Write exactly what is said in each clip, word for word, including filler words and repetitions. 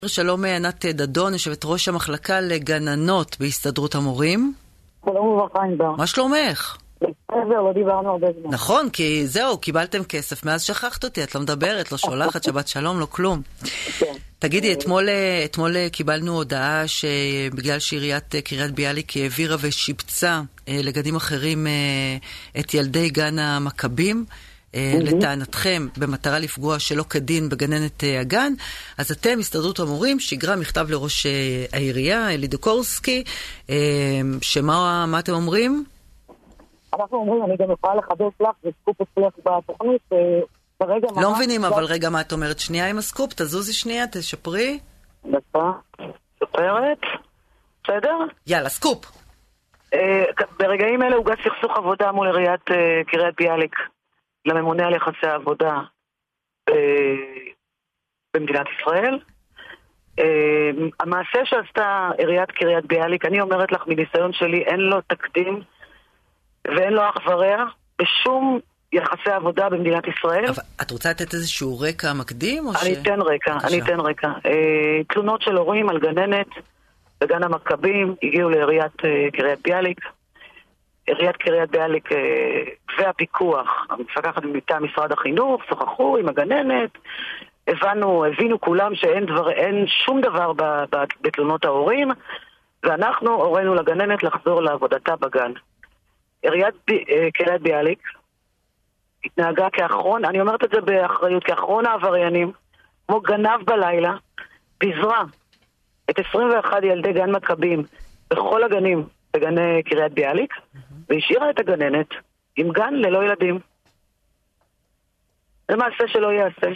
שלום ענת דדון, יושבת ראש המחלקה לגננות בהסתדרות המורים. שלום וברכה ענבר. מה שלומך? בסדר, לא דיברנו הרבה זמן. נכון, כי זהו, קיבלתם כסף, מאז שכחת אותי, את לא מדברת, לא שולחת, שבת שלום, לא כלום. כן. תגידי, אתמול, אתמול קיבלנו הודעה שבגלל שעיריית קריית ביאליק העבירה ושיבצה לגנים אחרים את ילדי גן המכבים, לטענתכם, במטרה לפגוע שלא כדין בגננת הגן, אז אתם, הסתדרות המורים, שיגרה מכתב לראש העירייה, אלי דוקורסקי, שמה מה אתם אומרים? אנחנו אומרים, אני גם יכולה לחדש לך, זה סקופ אצלך בתוכנית, ברגע מה... לא מבינים, אבל רגע מה את אומרת? שנייה עם הסקופ, תזוזי שנייה, תשפרי. דקה, שפרת, בסדר? יאללה, סקופ. ברגעים אלה הוגש סכסוך עבודה מול עיריית קריית ביאליק. לממונה על יחסי העבודה במדינת ישראל. המעשה שעשתה עיריית קריית ביאליק, אני אומרת לך מניסיון שלי, אין לו תקדים ואין לו אח ורע בשום יחסי עבודה במדינת ישראל. אבל את רוצה לתת איזשהו רקע מקדים? אני אתן רקע, אני אתן רקע. תלונות של הורים על גננת בגן המכבים הגיעו לעיריית קריית ביאליק. עיריית קריית ביאליק והפיקוח, המפקחת מטעם משרד החינוך, שוחחו עם הגננת, הבנו, הבינו כולם שאין דבר, אין שום דבר בתלונות ההורים, ואנחנו הורינו לגננת לחזור לעבודתה בגן. עיריית קריית ביאליק התנהגה כאחרון, אני אומרת את זה באחריות, כאחרון העבריינים, כמו גנב בלילה, פיזרה את עשרים ואחד ילדי גן מכבים בכל הגנים בגני קריית ביאליק, והשאירה את הגננת עם גן ללא ילדים. זה מעשה שלא יעשה.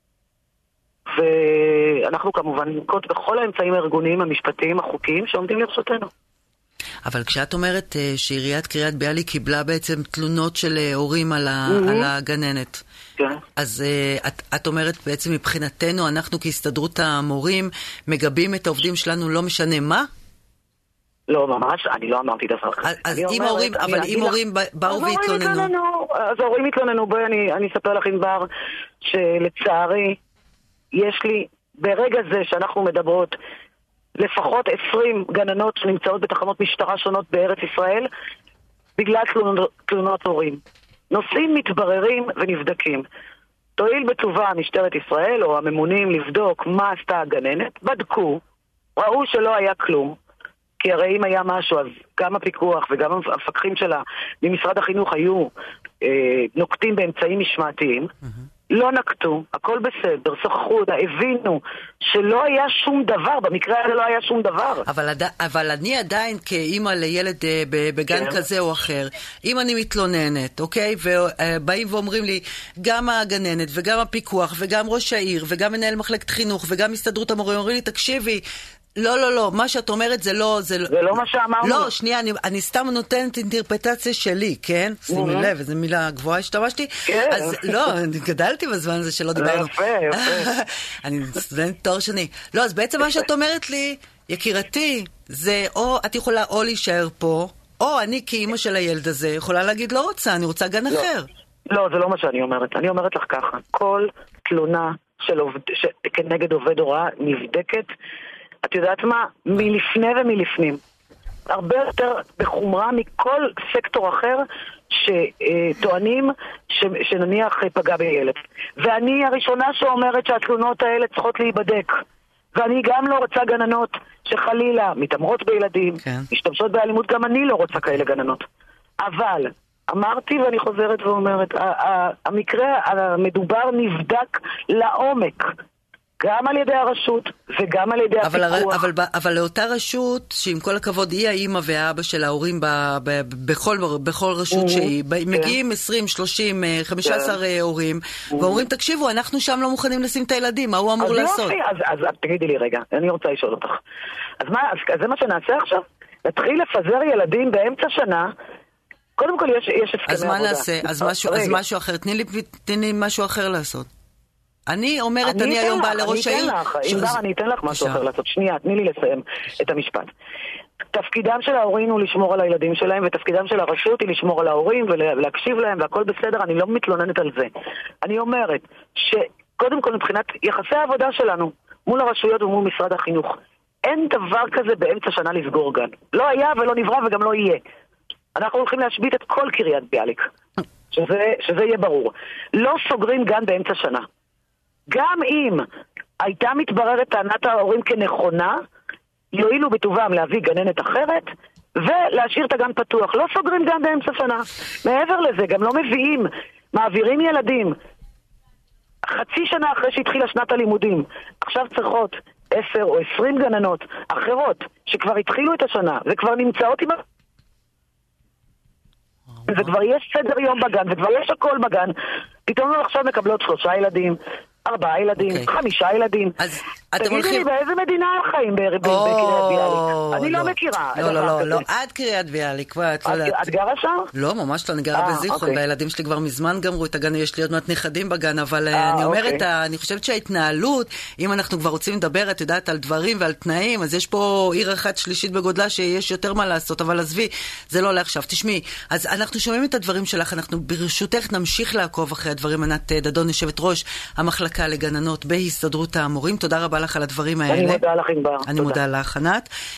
ואנחנו כמובן ננקוט בכל האמצעים הארגוניים, המשפטיים, החוקיים שעומדים לרשותנו. אבל כשאת אומרת שעיריית קריית ביאליק קיבלה בעצם תלונות של הורים על, ה, mm-hmm. על הגננת, כן. אז את, את אומרת בעצם מבחינתנו, אנחנו כהסתדרות המורים מגבים את העובדים שלנו לא משנה מה? לא, ממש, אני לא אמרתי דבר כזה. אז אם הורים, אבל אם הורים באו והתלוננו... אז ההורים התלוננו, בואי אני אספר לך ענבר, שלצערי, יש לי, ברגע זה שאנחנו מדברות, לפחות עשרים גננות שנמצאות בתחנות משטרה שונות בארץ ישראל, בגלל תלונות הורים. נושאים מתבררים ונבדקים. תועיל בטובה משטרת ישראל, או הממונים, לבדוק מה עשתה הגננת, בדקו, ראו שלא היה כלום, כי הרי אם היה משהו, אז גם הפיקוח וגם המפקחים שלה ממשרד החינוך היו אה, נוקטים באמצעים משמעתיים, mm-hmm. לא נקטו, הכל בסדר, שוחחו, הבינו שלא היה שום דבר, במקרה הזה לא היה שום דבר. אבל, אבל אני עדיין כאימא לילד אה, בגן כן. כזה או אחר, אם אני מתלוננת, אוקיי, ובאים ואומרים לי, גם הגננת וגם הפיקוח וגם ראש העיר וגם מנהל מחלקת חינוך וגם הסתדרות המורים, אומרים לי, תקשיבי, לא, לא, לא, מה שאת אומרת זה לא... זה, זה לא מה שאמרנו. לא, שנייה, אני, אני סתם נותנת אינטרפטציה שלי, כן? שימי לב, איזו מילה גבוהה השתמשתי. כן. אז לא, אני גדלתי בזמן הזה שלא דיברנו. יפה, יפה. אני סטודנט תואר שני. לא, אז בעצם מה שאת אומרת לי, יקירתי, זה או את יכולה או להישאר פה, או אני כאימא של הילד הזה יכולה להגיד לא רוצה, אני רוצה גן אחר. לא, זה לא מה שאני אומרת. אני אומרת לך ככה, כל תלונה של עובד, ש... כנגד עובד הוראה נבדקת, את יודעת מה? מלפני ומלפנים. הרבה יותר בחומרה מכל סקטור אחר שטוענים שנניח פגע בילד. ואני הראשונה שאומרת שהתלונות האלה צריכות להיבדק. ואני גם לא רוצה גננות שחלילה מתאמרות בילדים, כן. משתמשות באלימות, גם אני לא רוצה כאלה גננות. אבל אמרתי ואני חוזרת ואומרת, המקרה המדובר נבדק לעומק. גם על ידי הרשות וגם על ידי אבל הפיקוח. הר, אבל, אבל לאותה רשות, שעם כל הכבוד היא האמא והאבא של ההורים ב, ב, בכל, בכל רשות mm-hmm. שהיא, כן. מגיעים עשרים, שלושים, חמישה עשר כן. הורים, mm-hmm. ואומרים, תקשיבו, אנחנו שם לא מוכנים לשים את הילדים, מה הוא אמור אז לעשות? אז, אז, אז תגידי לי רגע, אני רוצה לשאול אותך. אז, מה, אז זה מה שנעשה עכשיו? נתחיל לפזר ילדים באמצע שנה, קודם כל יש, יש הסכמי אז עבודה. מה נעשה? אז משהו, אז משהו אחר, תני לי, תני לי משהו אחר לעשות. אני אומרת, אני, אני היום באה לראש העיר... אני אתן לך, ש... ענבר, אני אתן לך משהו אחר לעשות. שנייה, תני לי לסיים את המשפט. תפקידם של ההורים הוא לשמור על הילדים שלהם, ותפקידם של הרשות היא לשמור על ההורים ולהקשיב להם, והכל בסדר, אני לא מתלוננת על זה. אני אומרת שקודם כל מבחינת יחסי העבודה שלנו מול הרשויות ומול משרד החינוך. אין דבר כזה באמצע שנה לסגור גן. לא היה ולא נברא וגם לא יהיה. אנחנו הולכים להשבית את כל קריית ביאליק. שזה, שזה יהיה ברור. לא סוגרים גן באמצע שנה. גם אם הייתה מתבררת טענת ההורים כנכונה, יועילו בטובם להביא גננת אחרת, ולהשאיר את הגן פתוח. לא סוגרים גן באמצע שנה. מעבר לזה, גם לא מביאים, מעבירים ילדים. חצי שנה אחרי שהתחילה שנת הלימודים, עכשיו צריכות עשר או עשרים גננות אחרות, שכבר התחילו את השנה, וכבר נמצאות עם... וכבר יש סדר יום בגן, וכבר יש הכל בגן. פתאום לא עכשיו מקבלות שלושה ילדים, ארבעה ילדים, okay. חמישה ילדים. אז תגידי הולכים... לי, באיזה מדינה הם חיים בקריית ביאליק? אני לא, לא מכירה. לא, לא, לא, לא, עד קריית ביאליק. את, את גרה שם? לא, ממש לא, אני גרה בזיכרון, והילדים שלי כבר מזמן גמרו את הגן, יש לי עוד מעט נכדים בגן, אבל 아, אני אומרת, אוקיי. אני חושבת שההתנהלות, אם אנחנו כבר רוצים לדבר, את יודעת, על דברים ועל תנאים, אז יש פה עיר אחת שלישית בגודלה שיש יותר מה לעשות, אבל עזבי, זה לא לעכשיו. תשמעי, אז אנחנו שומעים את הדברים שלך, אנחנו ברשותך נמשיך לעקוב אחרי הדברים. ענת דדון, יושבת ראש המחלקה לגננות בהסתדרות המורים. תודה רבה לך על הדברים האלה. אני מודה לך, ענבר. אני מודה לך, ענת.